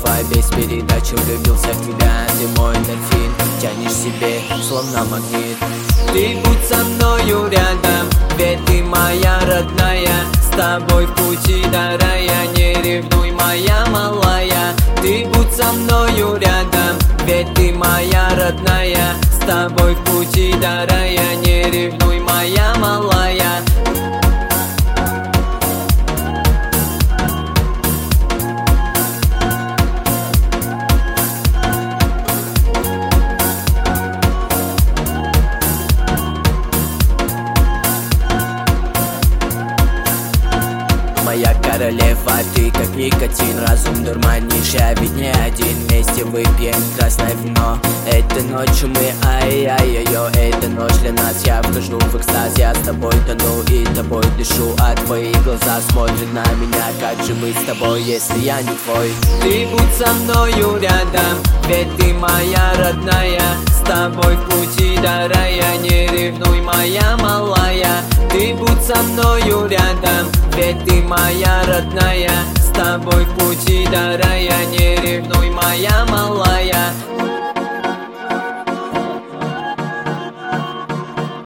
давай без передачи. Влюбился в тебя, ты мой дельфин, тянешь себе, словно магнит. Ты будь со мною рядом, ведь ты моя родная. С тобой в пути до рая, не ревнуй, моя малая. Ты будь со мною рядом, ведь ты моя родная. С тобой в пути до рая, не ревнуй, моя малая. Моя королева, ты как никотин, разум дурманишь, я ведь не один. Вместе выпьем красное вино, этой ночью мы ай-яй-яй-йо. Эта ночь для нас, я вхожу в экстаз, я с тобой тону и тобой дышу. А твои глаза смотрят на меня, как же быть с тобой, если я не твой? Ты будь со мною рядом, ведь ты моя родная. С тобой в пути до рая, не ревнуй, моя малая. Ты будь со мною рядом, ведь ты моя родная. С тобой в пути до рая, не ревнуй, моя малая.